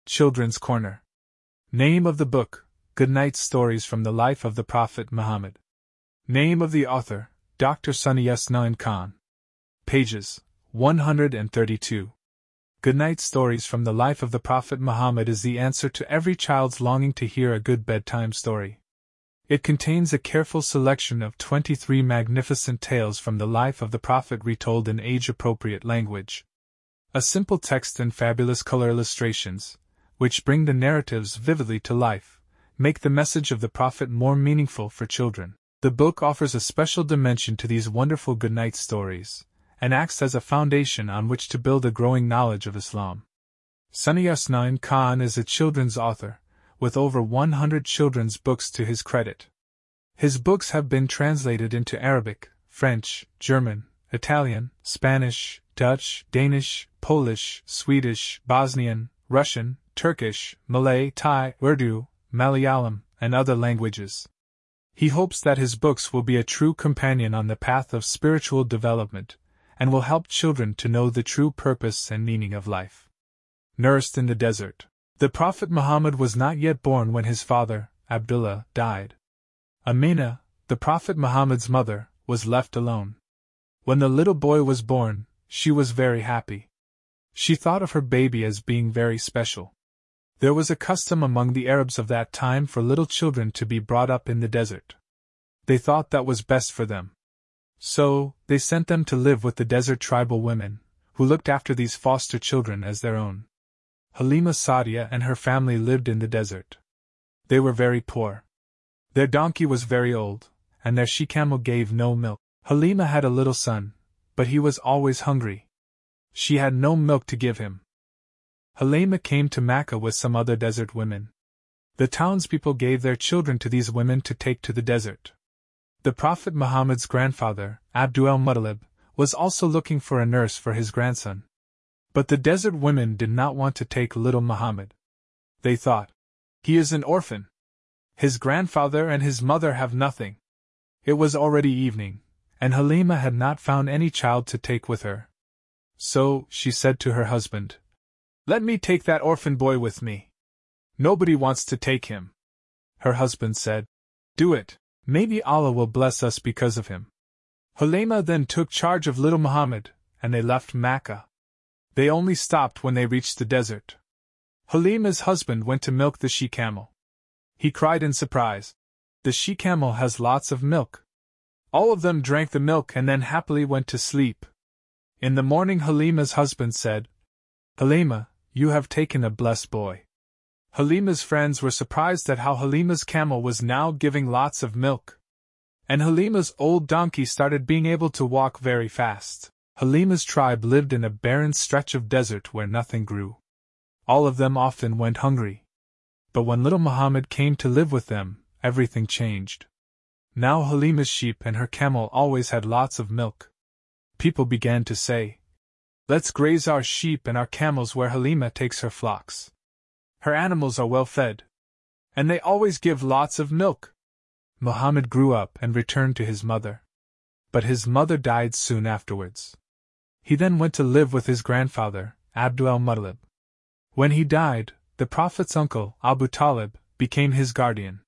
Children's Corner. Name of the book: Goodnight Stories from the Life of the Prophet Muhammad. Name of the author: Dr. Sunny Yasmin Khan. Pages: 132. Goodnight Stories from the Life of the Prophet Muhammad is the answer to every child's longing to hear a good bedtime story. It contains a careful selection of 23 magnificent tales from the life of the Prophet retold in age-appropriate language. A simple text and fabulous color illustrations, which bring the narratives vividly to life, make the message of the Prophet more meaningful for children. The book offers a special dimension to these wonderful goodnight stories, and acts as a foundation on which to build a growing knowledge of Islam. Sunny Yasmin Khan is a children's author, with over 100 children's books to his credit. His books have been translated into Arabic, French, German, Italian, Spanish, Dutch, Danish, Polish, Swedish, Bosnian, Russian, Turkish, Malay, Thai, Urdu, Malayalam, and other languages. He hopes that his books will be a true companion on the path of spiritual development, and will help children to know the true purpose and meaning of life. Nursed in the desert. The Prophet Muhammad was not yet born when his father, Abdullah, died. Amina, the Prophet Muhammad's mother, was left alone. When the little boy was born, she was very happy. She thought of her baby as being very special. There was a custom among the Arabs of that time for little children to be brought up in the desert. They thought that was best for them. So, they sent them to live with the desert tribal women, who looked after these foster children as their own. Halima Saadia and her family lived in the desert. They were very poor. Their donkey was very old, and their she-camel gave no milk. Halima had a little son, but he was always hungry. She had no milk to give him. Halima came to Mecca with some other desert women. The townspeople gave their children to these women to take to the desert. The Prophet Muhammad's grandfather, Abdul al-Muttalib, was also looking for a nurse for his grandson. But the desert women did not want to take little Muhammad. They thought, "He is an orphan. His grandfather and his mother have nothing." It was already evening, and Halima had not found any child to take with her. So, she said to her husband, "Let me take that orphan boy with me. Nobody wants to take him." Her husband said, "Do it. Maybe Allah will bless us because of him." Halima then took charge of little Muhammad, and they left Mecca. They only stopped when they reached the desert. Halima's husband went to milk the she-camel. He cried in surprise, "The she-camel has lots of milk." All of them drank the milk and then happily went to sleep. In the morning Halima's husband said, "Halima, you have taken a blessed boy." Halima's friends were surprised at how Halima's camel was now giving lots of milk. And Halima's old donkey started being able to walk very fast. Halima's tribe lived in a barren stretch of desert where nothing grew. All of them often went hungry. But when little Muhammad came to live with them, everything changed. Now Halima's sheep and her camel always had lots of milk. People began to say, "Let's graze our sheep and our camels where Halima takes her flocks. Her animals are well fed. And they always give lots of milk." Muhammad grew up and returned to his mother. But his mother died soon afterwards. He then went to live with his grandfather, Abdul al-Muttalib. When he died, the Prophet's uncle, Abu Talib, became his guardian.